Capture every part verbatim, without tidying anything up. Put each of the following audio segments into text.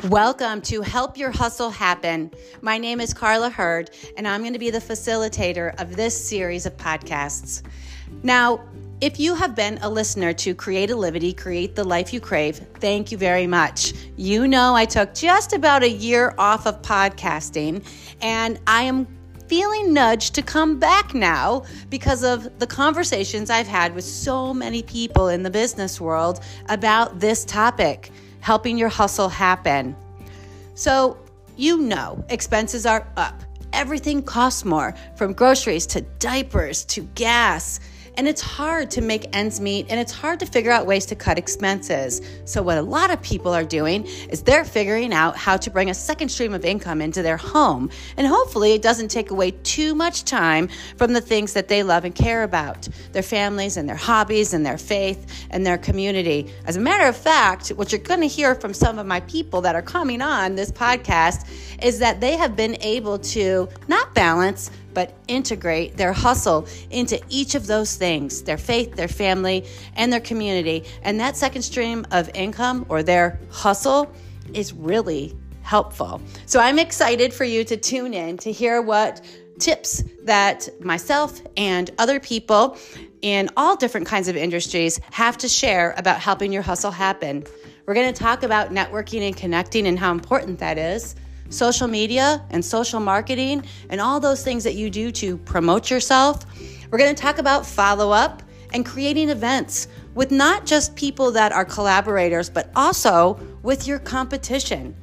Welcome to Help Your Hustle Happen. My name is Carla Hurd, and I'm going to be the facilitator of this series of podcasts. Now, if you have been a listener to Creativity, Create the Life You Crave, thank you very much. You know I took just about a year off of podcasting, and I am feeling nudged to come back now because of the conversations I've had with so many people in the business world about this topic, helping your hustle happen. So, you know, expenses are up. Everything costs more, from groceries to diapers to gas. And it's hard to make ends meet, and it's hard to figure out ways to cut expenses. So what a lot of people are doing is they're figuring out how to bring a second stream of income into their home. And hopefully it doesn't take away too much time from the things that they love and care about, their families and their hobbies and their faith and their community. As a matter of fact, what you're going to hear from some of my people that are coming on this podcast is that they have been able to not balance, but integrate their hustle into each of those things, their faith, their family, and their community. And that second stream of income, or their hustle, is really helpful. So I'm excited for you to tune in to hear what tips that myself and other people in all different kinds of industries have to share about helping your hustle happen. We're going to talk about networking and connecting and how important that is, social media and social marketing, and all those things that you do to promote yourself. We're going to talk about follow-up and creating events with not just people that are collaborators, but also with your competition.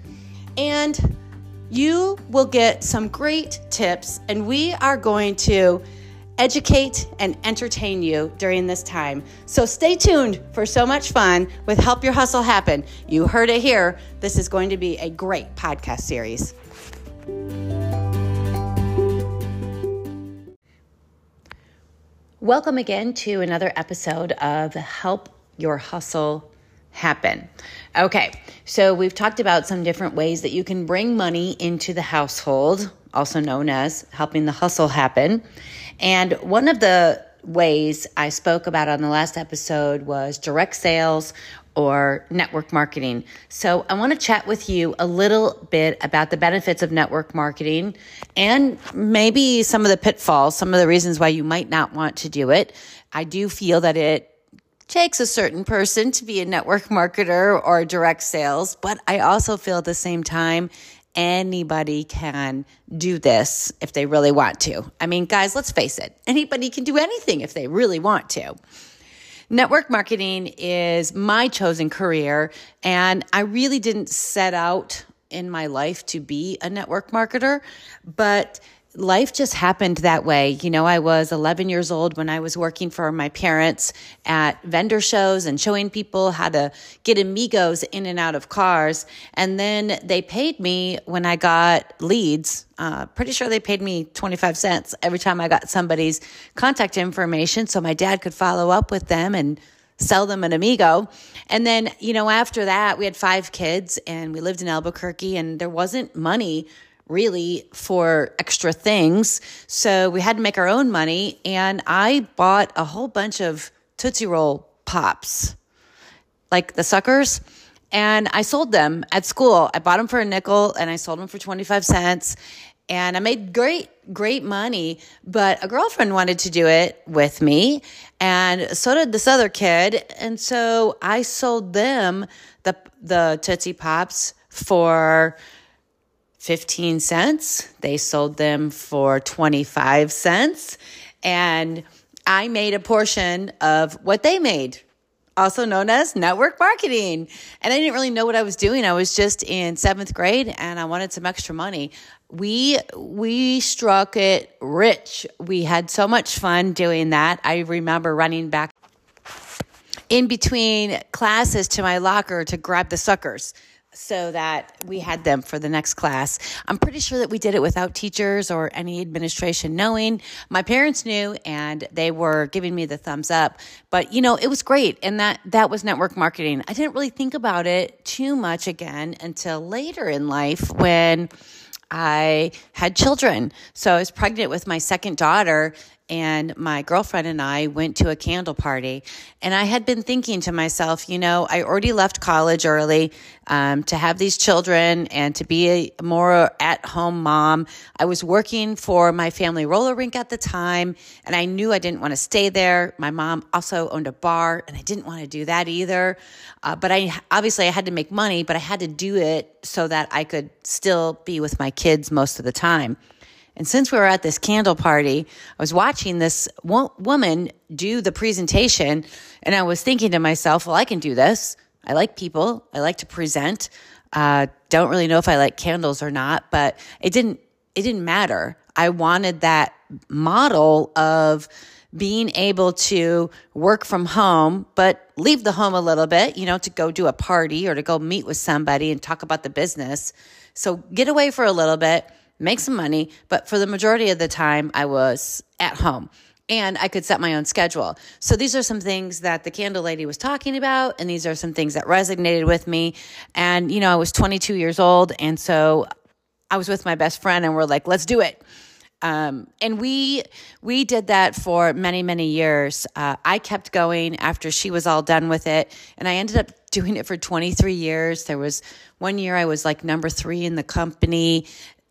And you will get some great tips, and we are going to educate and entertain you during this time. So stay tuned for so much fun with Help Your Hustle Happen. You heard it here. This is going to be a great podcast series. Welcome again to another episode of Help Your Hustle Happen. Okay, so we've talked about some different ways that you can bring money into the household, also known as helping the hustle happen. And one of the ways I spoke about on the last episode was direct sales or network marketing. So I want to chat with you a little bit about the benefits of network marketing and maybe some of the pitfalls, some of the reasons why you might not want to do it. I do feel that it takes a certain person to be a network marketer or direct sales, but I also feel at the same time anybody can do this if they really want to. I mean, guys, let's face it. Anybody can do anything if they really want to. Network marketing is my chosen career, and I really didn't set out in my life to be a network marketer, but life just happened that way. You know, I was eleven years old when I was working for my parents at vendor shows and showing people how to get amigos in and out of cars. And then they paid me when I got leads. Uh, pretty sure they paid me twenty-five cents every time I got somebody's contact information so my dad could follow up with them and sell them an amigo. And then, you know, after that, we had five kids and we lived in Albuquerque, and there wasn't money really for extra things. So we had to make our own money. And I bought a whole bunch of Tootsie Roll Pops, like the suckers, and I sold them at school. I bought them for a nickel and I sold them for twenty-five cents. And I made great, great money, but a girlfriend wanted to do it with me, and so did this other kid. And so I sold them the the Tootsie Pops for fifteen cents. They sold them for twenty-five cents. And I made a portion of what they made, also known as network marketing. And I didn't really know what I was doing. I was just in seventh grade and I wanted some extra money. We, we struck it rich. We had so much fun doing that. I remember running back in between classes to my locker to grab the suckers so that we had them for the next class. I'm pretty sure that we did it without teachers or any administration knowing. My parents knew and they were giving me the thumbs up. But, you know, it was great. And that, that was network marketing. I didn't really think about it too much again until later in life when I had children. So I was pregnant with my second daughter, and my girlfriend and I went to a candle party. And I had been thinking to myself, you know, I already left college early um, to have these children and to be a more at-home mom. I was working for my family roller rink at the time, and I knew I didn't want to stay there. My mom also owned a bar, and I didn't want to do that either. Uh, but I obviously I had to make money, but I had to do it so that I could still be with my kids most of the time. And since we were at this candle party, I was watching this wo- woman do the presentation, and I was thinking to myself, well, I can do this. I like people. I like to present. Uh, don't really know if I like candles or not, but it didn't, it didn't matter. I wanted that model of being able to work from home, but leave the home a little bit, you know, to go do a party or to go meet with somebody and talk about the business. So get away for a little bit, make some money, but for the majority of the time, I was at home and I could set my own schedule. So these are some things that the candle lady was talking about, and these are some things that resonated with me. And, you know, I was twenty-two years old, and so I was with my best friend, and we're like, let's do it. Um, and we we did that for many, many years. Uh, I kept going after she was all done with it, and I ended up doing it for twenty-three years. There was one year I was like number three in the company.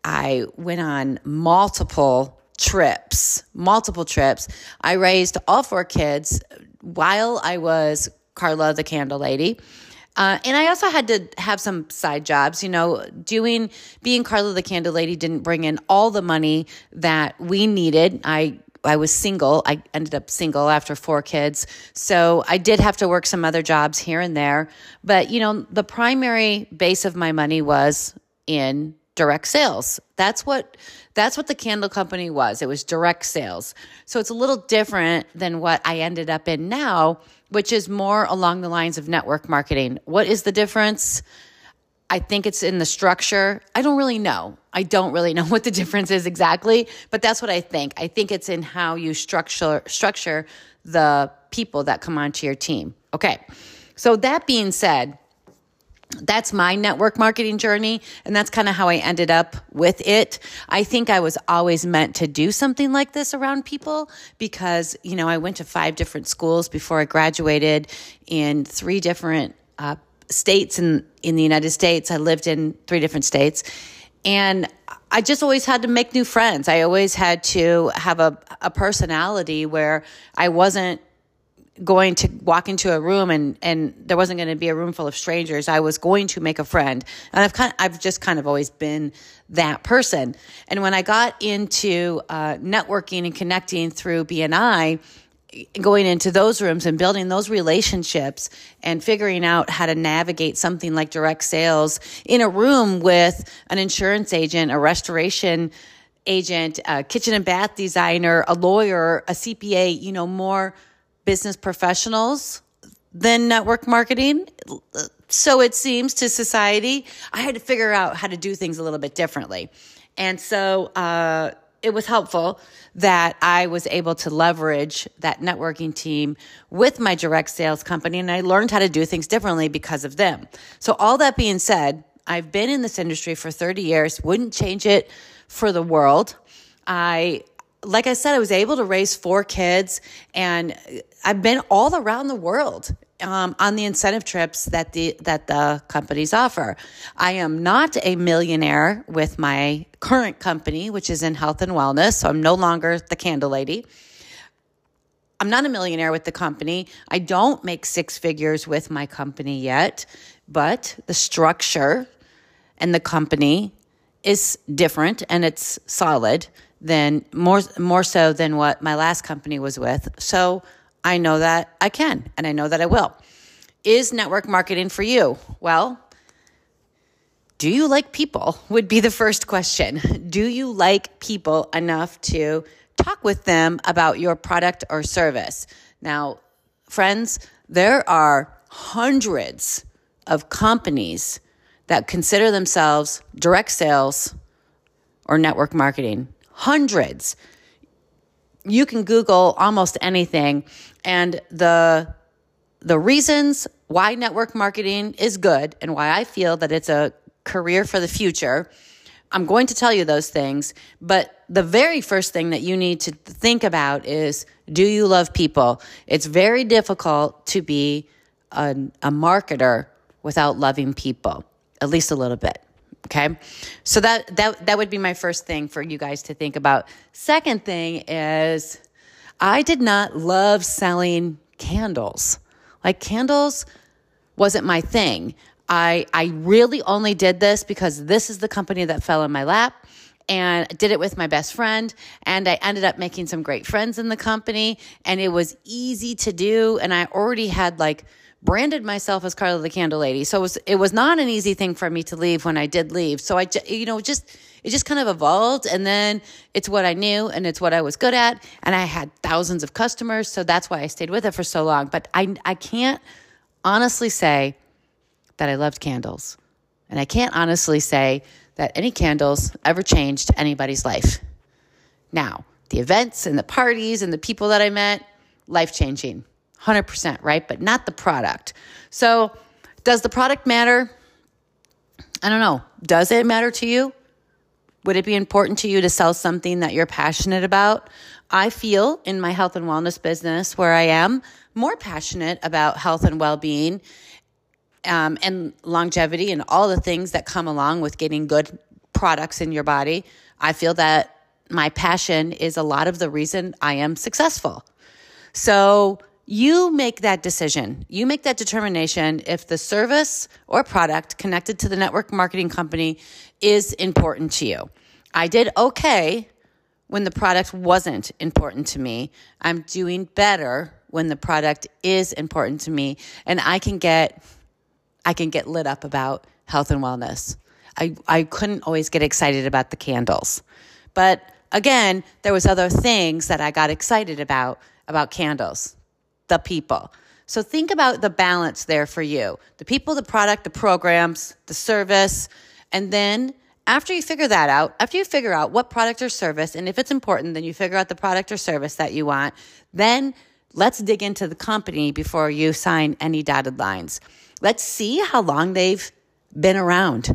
I went on multiple trips, multiple trips. I raised all four kids while I was Carla, the candle lady. Uh, and I also had to have some side jobs, you know, doing, being Carla, the candle lady didn't bring in all the money that we needed. I I was single. I ended up single after four kids. So I did have to work some other jobs here and there. But, you know, the primary base of my money was in direct sales. That's what that's what the candle company was. It was direct sales. So it's a little different than what I ended up in now, which is more along the lines of network marketing. What is the difference? I think it's in the structure. I don't really know. I don't really know what the difference is exactly, but that's what I think. I think it's in how you structure structure the people that come onto your team. Okay. So that being said, that's my network marketing journey, and that's kind of how I ended up with it. I think I was always meant to do something like this around people because, you know, I went to five different schools before I graduated in three different uh, states in, in the United States. I lived in three different states, and I just always had to make new friends. I always had to have a, a personality where I wasn't going to walk into a room and, and there wasn't going to be a room full of strangers. I was going to make a friend. And I've kind of, I've just kind of always been that person. And when I got into uh, networking and connecting through B N I, going into those rooms and building those relationships and figuring out how to navigate something like direct sales in a room with an insurance agent, a restoration agent, a kitchen and bath designer, a lawyer, a C P A, you know, more business professionals than network marketing. So it seems to society, I had to figure out how to do things a little bit differently. And so uh, it was helpful that I was able to leverage that networking team with my direct sales company, and I learned how to do things differently because of them. So all that being said, I've been in this industry for thirty years, wouldn't change it for the world. I Like I said, I was able to raise four kids, and I've been all around the world um, on the incentive trips that the that the companies offer. I am not a millionaire with my current company, which is in health and wellness, so I'm no longer the candle lady. I'm not a millionaire with the company. I don't make six figures with my company yet, but the structure and the company is different, and it's solid. Than more more so than what my last company was with. So I know that I can, and I know that I will. Is network marketing for you? Well, do you like people would be the first question. Do you like people enough to talk with them about your product or service? Now, friends, there are hundreds of companies that consider themselves direct sales or network marketing. Hundreds. You can Google almost anything, and the the reasons why network marketing is good and why I feel that it's a career for the future I'm going to tell you those things, but the very first thing that you need to think about is, do you love people? It's very difficult to be a, a marketer without loving people, at least a little bit. Okay. So that, that, that would be my first thing for you guys to think about. Second thing is, I did not love selling candles. Like, candles wasn't my thing. I, I really only did this because this is the company that fell in my lap, and did it with my best friend. And I ended up making some great friends in the company, and it was easy to do. And I already had like branded myself as Carla the Candle Lady. So it was, it was not an easy thing for me to leave when I did leave. So I, you know, just, it just kind of evolved. And then it's what I knew and it's what I was good at. And I had thousands of customers. So that's why I stayed with it for so long. But I, I can't honestly say that I loved candles. And I can't honestly say that any candles ever changed anybody's life. Now, the events and the parties and the people that I met, life-changing, one hundred percent, right? But not the product. So does the product matter? I don't know. Does it matter to you? Would it be important to you to sell something that you're passionate about? I feel in my health and wellness business, where I am more passionate about health and well-being um, and longevity and all the things that come along with getting good products in your body. I feel that my passion is a lot of the reason I am successful. So you make that decision. You make that determination if the service or product connected to the network marketing company is important to you. I did okay when the product wasn't important to me. I'm doing better when the product is important to me, and I can get I can get lit up about health and wellness. I, I couldn't always get excited about the candles. But again, there was other things that I got excited about about candles. The people. So think about the balance there for you. The people, the product, the programs, the service. And then after you figure that out, after you figure out what product or service, and if it's important, then you figure out the product or service that you want, then let's dig into the company before you sign any dotted lines. Let's see how long they've been around.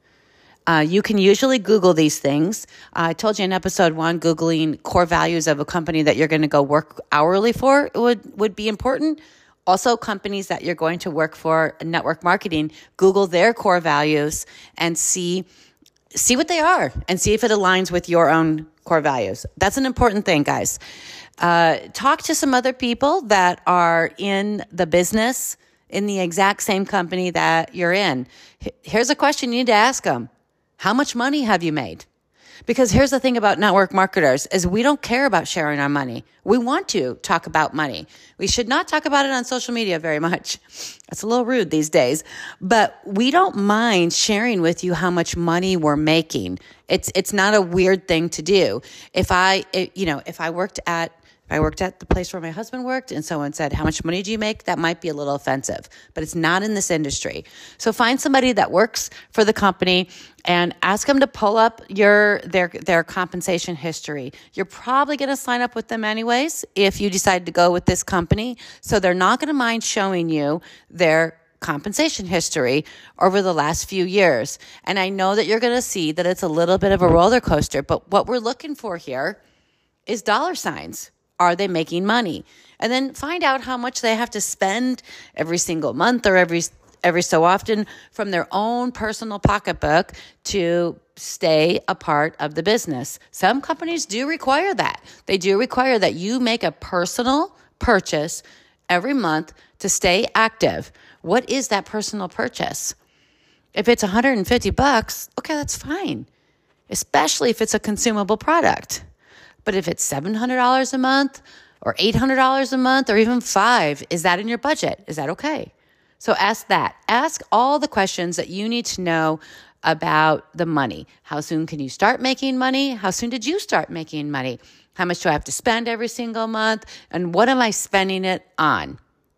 Uh, you can usually Google these things. Uh, I told you in episode one, Googling core values of a company that you're going to go work hourly for would, would be important. Also, companies that you're going to work for, network marketing, Google their core values and see, see what they are and see if it aligns with your own core values. That's an important thing, guys. Uh, talk to some other people that are in the business, in the exact same company that you're in. Here's a question you need to ask them. How much money have you made? Because here's the thing about network marketers is we don't care about sharing our money. We want to talk about money. We should not talk about it on social media very much. That's a little rude these days, but we don't mind sharing with you how much money we're making. It's, it's not a weird thing to do. If I, it, you know, if I worked at I worked at the place where my husband worked and someone said, how much money do you make? That might be a little offensive, but it's not in this industry. So find somebody that works for the company and ask them to pull up your their their compensation history. You're probably going to sign up with them anyways if you decide to go with this company. So they're not going to mind showing you their compensation history over the last few years. And I know that you're going to see that it's a little bit of a roller coaster, but what we're looking for here is dollar signs. Are they making money? And then find out how much they have to spend every single month or every every so often from their own personal pocketbook to stay a part of the business. Some companies do require that. They do require that you make a personal purchase every month to stay active. What is that personal purchase? If it's one hundred fifty bucks, okay, that's fine, especially if it's a consumable product. But if it's seven hundred dollars a month or eight hundred dollars a month or even five, is that in your budget? Is that okay? So ask that. Ask all the questions that you need to know about the money. How soon can you start making money? How soon did you start making money? How much do I have to spend every single month? And what am I spending it on?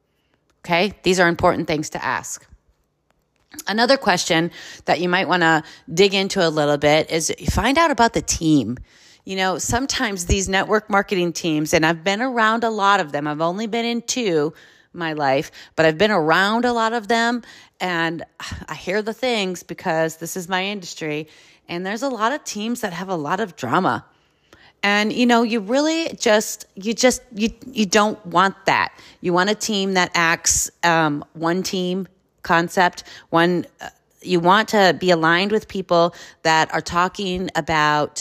Okay, these are important things to ask. Another question that you might want to dig into a little bit is find out about the team. You know, sometimes these network marketing teams, and I've been around a lot of them. I've only been in two my life, but I've been around a lot of them, and I hear the things because this is my industry. And there's a lot of teams that have a lot of drama. And, you know, you really just, you just, you, you don't want that. You want a team that acts, um, one team concept, one, uh, you want to be aligned with people that are talking about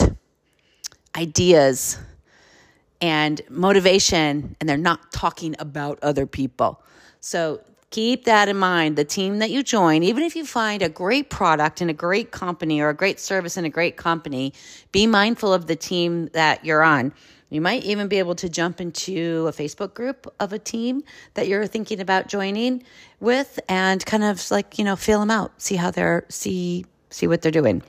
ideas and motivation, and they're not talking about other people. So keep that in mind. The team that you join, even if you find a great product in a great company or a great service in a great company, be mindful of the team that you're on. You might even be able to jump into a Facebook group of a team that you're thinking about joining with and kind of like, you know, feel them out, see how they're, see, see what they're doing.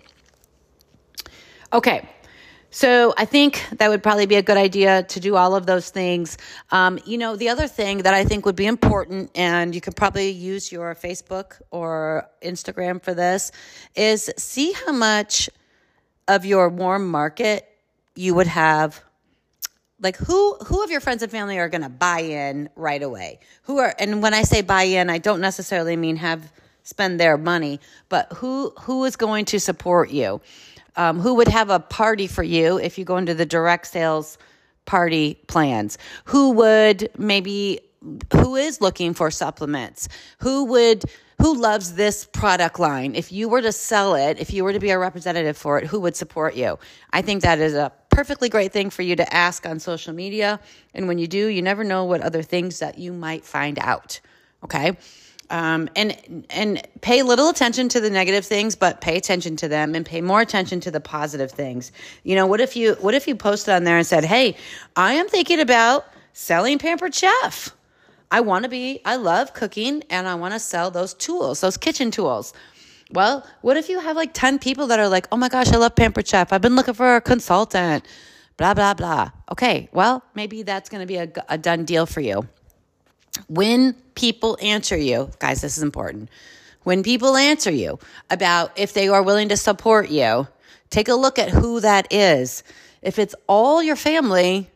Okay. So I think that would probably be a good idea to do all of those things. Um, you know, the other thing that I think would be important, and you could probably use your Facebook or Instagram for this, is see how much of your warm market you would have. Like who who of your friends and family are going to buy in right away? Who are, and when I say buy in, I don't necessarily mean have spend their money, but who who is going to support you? Um, who would have a party for you if you go into the direct sales party plans? Who would maybe, who is looking for supplements? Who would, who loves this product line? If you were to sell it, if you were to be a representative for it, who would support you? I think that is a perfectly great thing for you to ask on social media. And when you do, you never know what other things that you might find out. Okay. Um, and, and pay little attention to the negative things, but pay attention to them and pay more attention to the positive things. You know, what if you, what if you posted on there and said, hey, I am thinking about selling Pampered Chef. I want to be, I love cooking and I want to sell those tools, those kitchen tools. Well, what if you have like ten people that are like, oh my gosh, I love Pampered Chef. I've been looking for a consultant, blah, blah, blah. Okay. Well, maybe that's going to be a, a done deal for you. When people answer you, guys, this is important. When people answer you about if they are willing to support you, take a look at who that is. If it's all your family,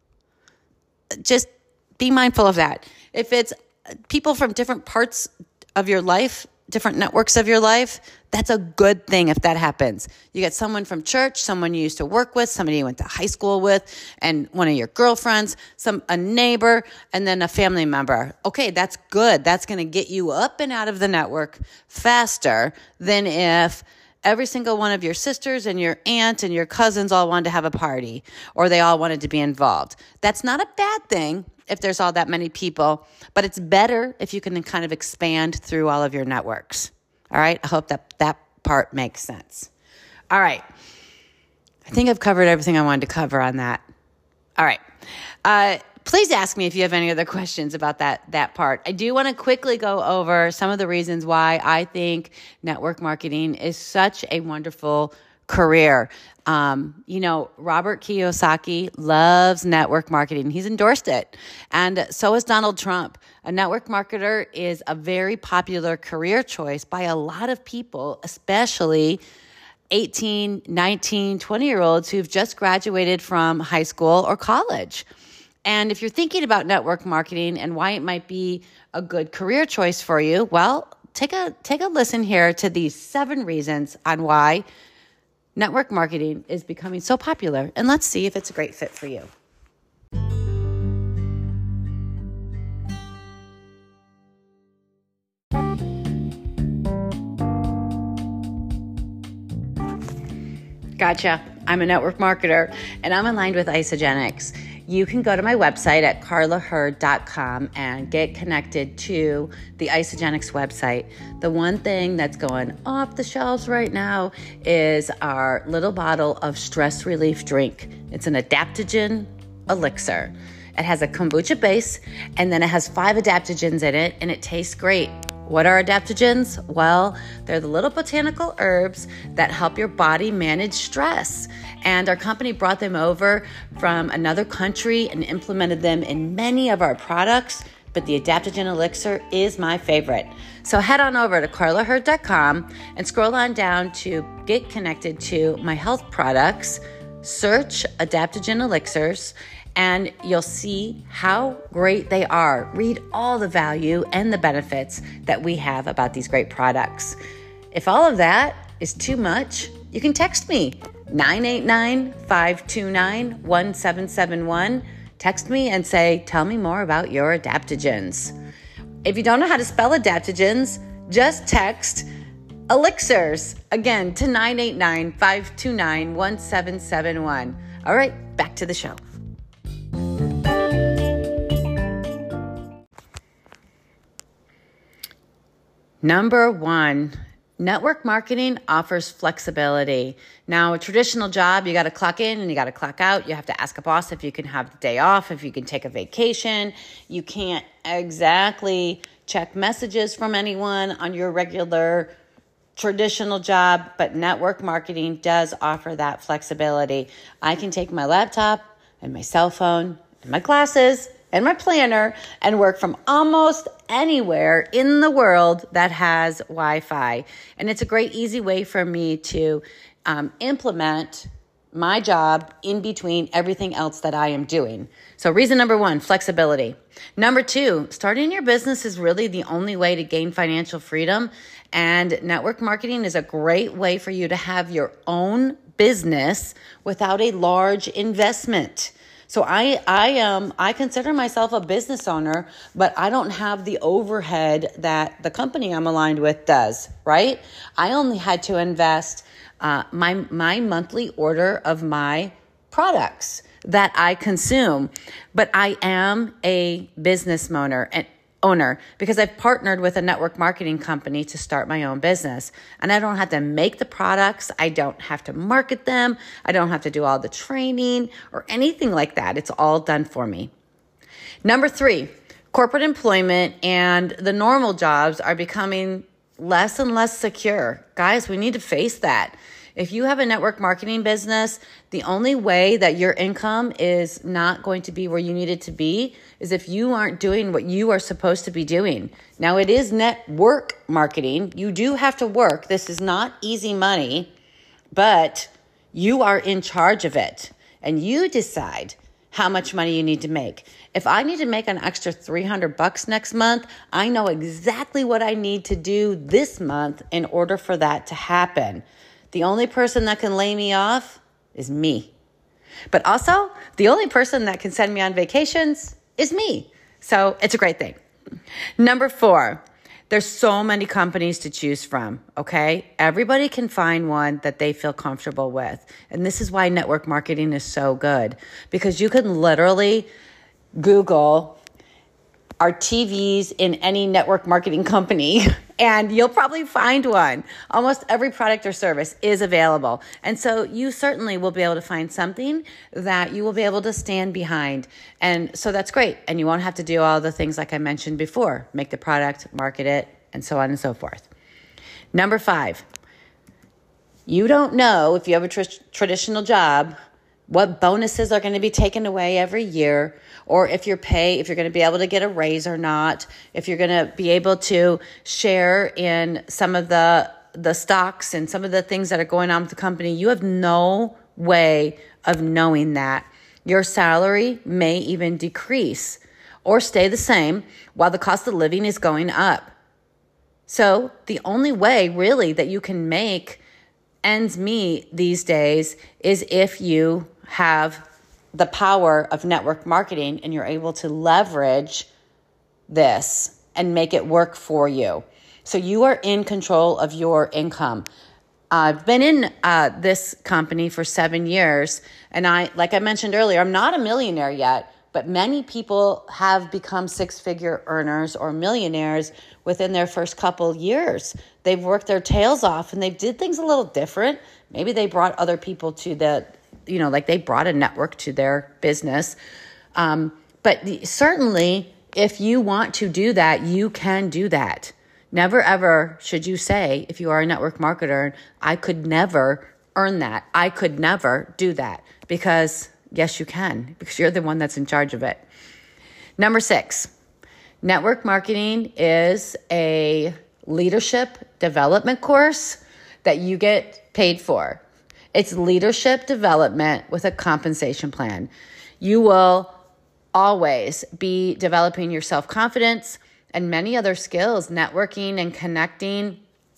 just be mindful of that. If it's people from different parts of your life, different networks of your life, that's a good thing if that happens. You get someone from church, someone you used to work with, somebody you went to high school with, and one of your girlfriends, some a neighbor, and then a family member. Okay, that's good. That's going to get you up and out of the network faster than if every single one of your sisters and your aunt and your cousins all wanted to have a party or they all wanted to be involved. That's not a bad thing if there's all that many people, but it's better if you can kind of expand through all of your networks. All right. I hope that that part makes sense. All right. I think I've covered everything I wanted to cover on that. All right. Uh, please ask me if you have any other questions about that, that part. I do want to quickly go over some of the reasons why I think network marketing is such a wonderful career. Um, you know, Robert Kiyosaki loves network marketing. He's endorsed it. And so is Donald Trump. A network marketer is a very popular career choice by a lot of people, especially eighteen, nineteen, twenty year olds who've just graduated from high school or college. And if you're thinking about network marketing and why it might be a good career choice for you, well, take a, take a listen here to these seven reasons on why network marketing is becoming so popular, and let's see if it's a great fit for you. Gotcha. I'm a network marketer, and I'm aligned with Isagenix. You can go to my website at carla hurd dot com and get connected to the Isagenix website. The one thing that's going off the shelves right now is our little bottle of stress relief drink. It's an adaptogen elixir. It has a kombucha base, and then it has five adaptogens in it, and it tastes great. What are adaptogens? Well, they're the little botanical herbs that help your body manage stress. And our company brought them over from another country and implemented them in many of our products, but the adaptogen elixir is my favorite. So head on over to carla hurd dot com and scroll on down to get connected to my health products, search adaptogen elixirs, and you'll see how great they are. Read all the value and the benefits that we have about these great products. If all of that is too much, you can text me, nine eight nine, five two nine, one seven seven one. Text me and say, tell me more about your adaptogens. If you don't know how to spell adaptogens, just text elixirs, again, to nine eight nine, five two nine, one seven seven one. All right, back to the show. Number one, network marketing offers flexibility. Now, a traditional job, you got to clock in and you got to clock out. You have to ask a boss if you can have the day off, if you can take a vacation. You can't exactly check messages from anyone on your regular traditional job, but network marketing does offer that flexibility. I can take my laptop and my cell phone and my glasses and my planner and work from almost anywhere in the world that has Wi-Fi. And it's a great, easy way for me to um, implement my job in between everything else that I am doing. So reason number one, flexibility. Number two, starting your business is really the only way to gain financial freedom. And network marketing is a great way for you to have your own business without a large investment. So I I um I consider myself a business owner, but I don't have the overhead that the company I'm aligned with does, right? I only had to invest uh, my my monthly order of my products that I consume, but I am a business owner and owner because I've partnered with a network marketing company to start my own business. And I don't have to make the products. I don't have to market them. I don't have to do all the training or anything like that. It's all done for me. Number three, corporate employment and the normal jobs are becoming less and less secure. Guys, we need to face that. If you have a network marketing business, the only way that your income is not going to be where you need it to be is if you aren't doing what you are supposed to be doing. Now, it is network marketing. You do have to work. This is not easy money, but you are in charge of it and you decide how much money you need to make. If I need to make an extra three hundred bucks next month, I know exactly what I need to do this month in order for that to happen. The only person that can lay me off is me. But also, the only person that can send me on vacations is me. So it's a great thing. Number four, there's so many companies to choose from, okay? Everybody can find one that they feel comfortable with. And this is why network marketing is so good, because you can literally Google our T Vs in any network marketing company, and you'll probably find one. Almost every product or service is available. And so you certainly will be able to find something that you will be able to stand behind. And so that's great. And you won't have to do all the things like I mentioned before, make the product, market it, and so on and so forth. Number five, you don't know if you have a tr- traditional job, what bonuses are going to be taken away every year, or if your pay, if you're going to be able to get a raise or not, if you're going to be able to share in some of the the stocks and some of the things that are going on with the company. You have no way of knowing that. Your salary may even decrease or stay the same while the cost of living is going up. So the only way really that you can make ends meet these days is if you have the power of network marketing and you're able to leverage this and make it work for you. So you are in control of your income. I've been in uh, this company for seven years. And I, like I mentioned earlier, I'm not a millionaire yet, but many people have become six-figure earners or millionaires within their first couple years. They've worked their tails off and they did things a little different. Maybe they brought other people to the, you know, like they brought a network to their business. Um, but the, certainly, if you want to do that, you can do that. Never, ever should you say, if you are a network marketer, I could never earn that. I could never do that. Because yes, you can, because you're the one that's in charge of it. Number six, network marketing is a leadership development course that you get paid for. It's leadership development with a compensation plan. You will always be developing your self-confidence and many other skills, networking and connecting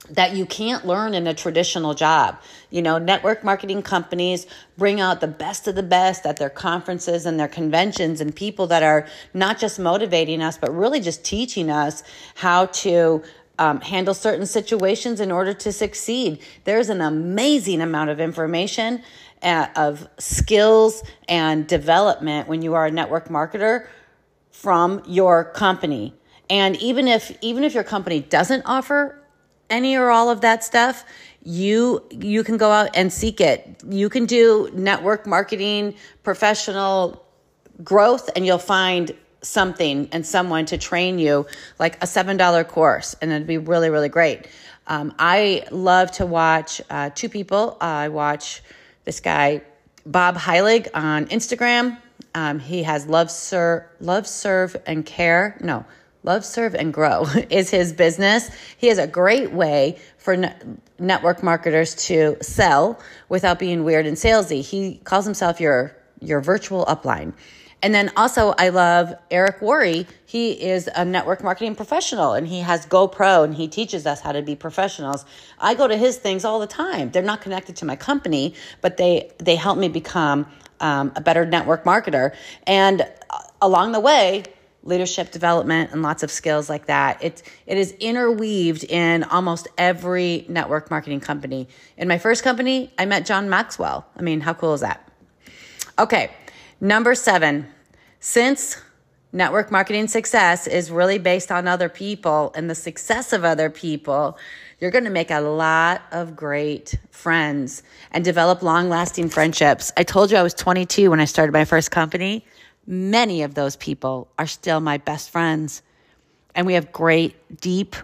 that you can't learn in a traditional job. You know, network marketing companies bring out the best of the best at their conferences and their conventions, and people that are not just motivating us, but really just teaching us how to um, handle certain situations in order to succeed. There's an amazing amount of information, uh, of skills and development when you are a network marketer from your company. And even if even if your company doesn't offer any or all of that stuff, you you can go out and seek it. You can do network marketing, professional growth, and you'll find something and someone to train you, like a seven dollar course, and it'd be really, really great. Um, I love to watch uh, two people. Uh, I watch this guy, Bob Heilig, on Instagram. Um, he has Love, Serve, Love, Serve, and Care. No, Love, Serve, and Grow is his business. He has a great way for ne- network marketers to sell without being weird and salesy. He calls himself your, your virtual upline. And then also I love Eric Worre. He is a network marketing professional, and he has GoPro, and he teaches us how to be professionals. I go to his things all the time. They're not connected to my company, but they, they help me become um, a better network marketer. And along the way, leadership development and lots of skills like that. It, it is interweaved in almost every network marketing company. In my first company, I met John Maxwell. I mean, how cool is that? Okay, number seven, since network marketing success is really based on other people and the success of other people, you're going to make a lot of great friends and develop long-lasting friendships. I told you I was twenty-two when I started my first company. Many of those people are still my best friends, and we have great, deep,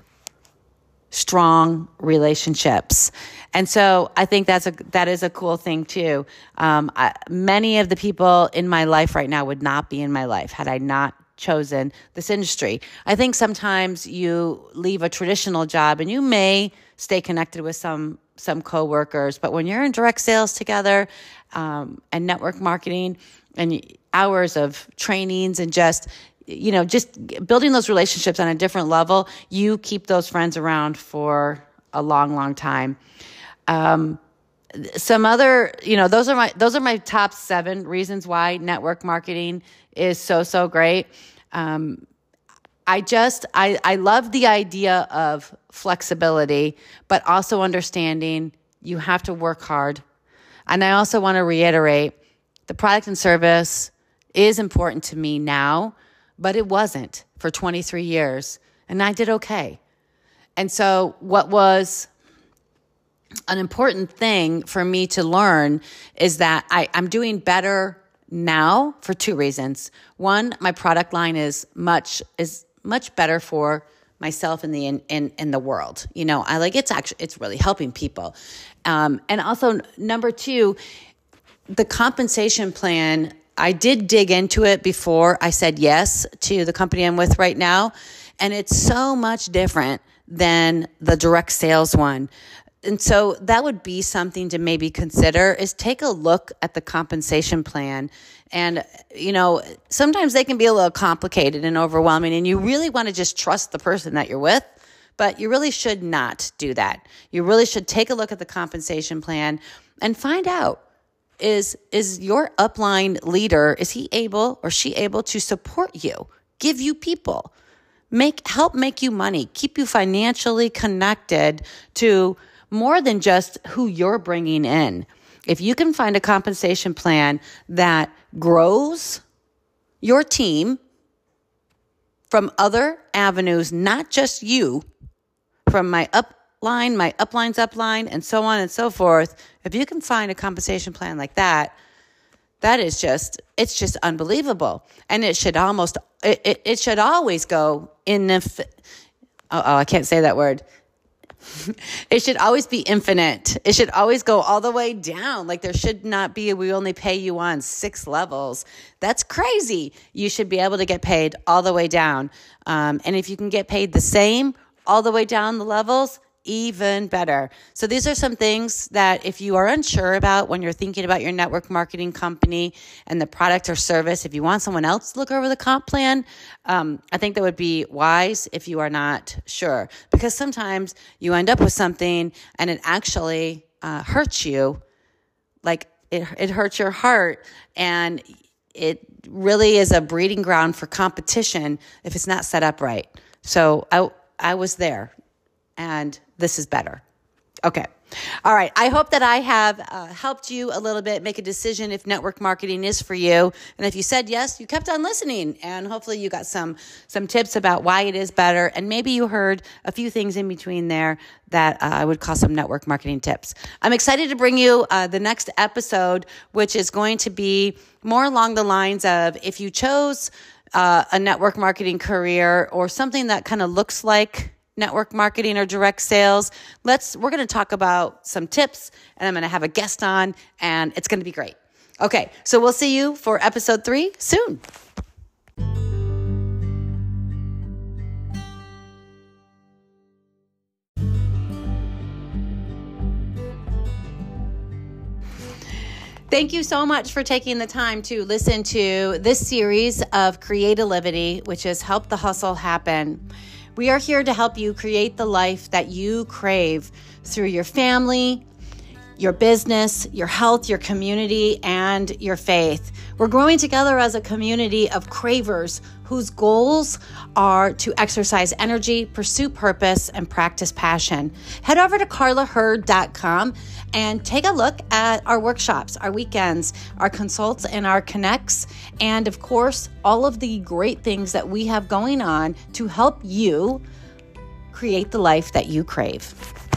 strong relationships. And so I think that's a that is a cool thing too. Um, I, many of the people in my life right now would not be in my life had I not chosen this industry. I think sometimes you leave a traditional job and you may stay connected with some some coworkers, but when you're in direct sales together um, and network marketing and hours of trainings and just, you know, just building those relationships on a different level, you keep those friends around for a long, long time. Um, some other, you know, those are my, those are my top seven reasons why network marketing is so, so great. Um, I just, I, I love the idea of flexibility, but also understanding you have to work hard. And I also want to reiterate, the product and service is important to me now, but it wasn't for twenty-three years, and I did okay. And so what was an important thing for me to learn is that I, I'm doing better now for two reasons. One, my product line is much is much better for myself in the in, in, in the world. You know, I like it's actually it's really helping people. Um, and also number two, the compensation plan, I did dig into it before I said yes to the company I'm with right now. And it's so much different than the direct sales one. And so that would be something to maybe consider, is take a look at the compensation plan. And, you know, sometimes they can be a little complicated and overwhelming, and you really want to just trust the person that you're with, but you really should not do that. You really should take a look at the compensation plan and find out, is, is your upline leader, is he able or she able to support you, give you people, make, help make you money, keep you financially connected to more than just who you're bringing in. If you can find a compensation plan that grows your team from other avenues, not just you, from my upline, my upline's upline, and so on and so forth, if you can find a compensation plan like that, that is just, it's just unbelievable. And it should almost, it, it, it should always go in, if, oh, oh, I can't say that word. It should always be infinite. It should always go all the way down. Like there should not be, we only pay you on six levels. That's crazy. You should be able to get paid all the way down. Um, and if you can get paid the same all the way down the levels, even better. So these are some things that if you are unsure about when you're thinking about your network marketing company and the product or service, if you want someone else to look over the comp plan, um, I think that would be wise if you are not sure. Because sometimes you end up with something and it actually uh, hurts you, like it, it hurts your heart, and it really is a breeding ground for competition if it's not set up right. So I, I was there, and this is better. Okay. All right. I hope that I have uh, helped you a little bit make a decision if network marketing is for you. And if you said yes, you kept on listening, and hopefully you got some, some tips about why it is better. And maybe you heard a few things in between there that uh, I would call some network marketing tips. I'm excited to bring you uh, the next episode, which is going to be more along the lines of if you chose uh, a network marketing career or something that kind of looks like network marketing or direct sales. Let's, we're going to talk about some tips, and I'm going to have a guest on, and it's going to be great. Okay. So we'll see you for episode three soon. Thank you so much for taking the time to listen to this series of Creatilivity, which is Help the Hustle Happen. We are here to help you create the life that you crave through your family, your business, your health, your community, and your faith. We're growing together as a community of cravers whose goals are to exercise energy, pursue purpose, and practice passion. Head over to carla hurd dot com and take a look at our workshops, our weekends, our consults, and our connects, and of course, all of the great things that we have going on to help you create the life that you crave.